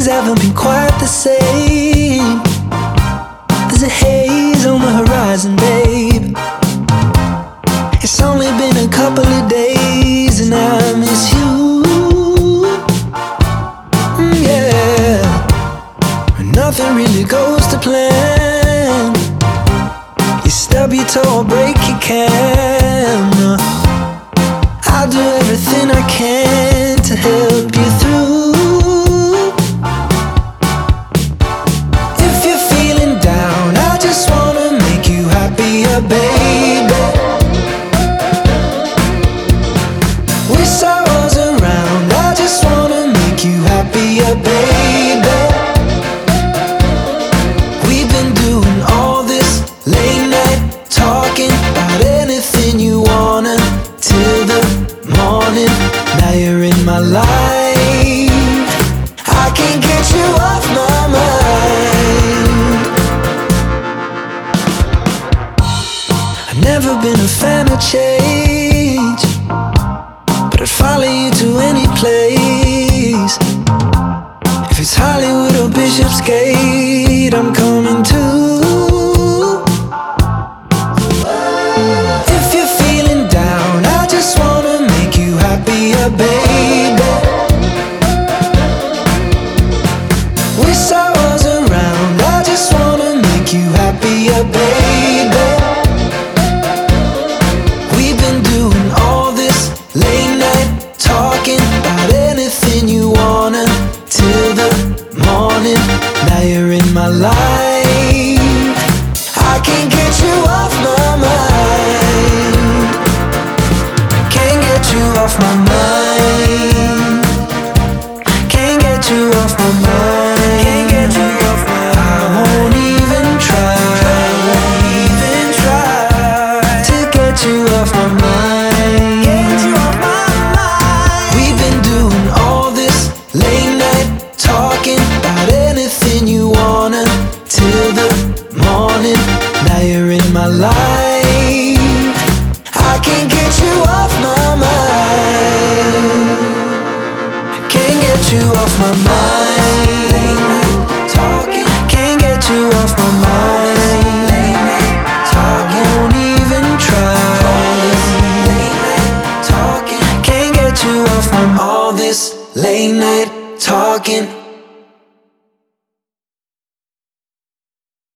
haven't been quite the same. There's a haze on the horizon, babe. It's only been a couple of days and I miss you. Yeah, nothing really goes to plan. You stub your toe or break your can. I'll do everything I can to help you through. If you're feeling down, I just wanna make you happier, baby. Wish I was around, I just wanna make you happier, baby. We've been doing all this late night talking about anything you wanna till the morning. Now you're in my life, I can't get you off my mind. I've never been a fan of change, but I'd follow you to any place. If it's Hollywood or Bishopsgate, I'm coming too. If you're feeling down, I just wanna make you happier, baby. Wish I was around, I just wanna make you happier, baby. We've been doing all this late night talking about anything you wanna till the morning. Now you're in my life, I can't get you off my mind. Can't get you off my mind. Can't get you off my mind. Can't get you off my mind. I won't even try. Won't even try to get you off my mind. Get you off my mind. We've been doing all this late night talking about anything you wanna till the morning. Now you're in my life, I can't get you off my mind. Can't get you off my mind. Late night talking, can't get you off my mind. Late night talking, won't even try. Late night talking, can't get you off my mind. All this late night talking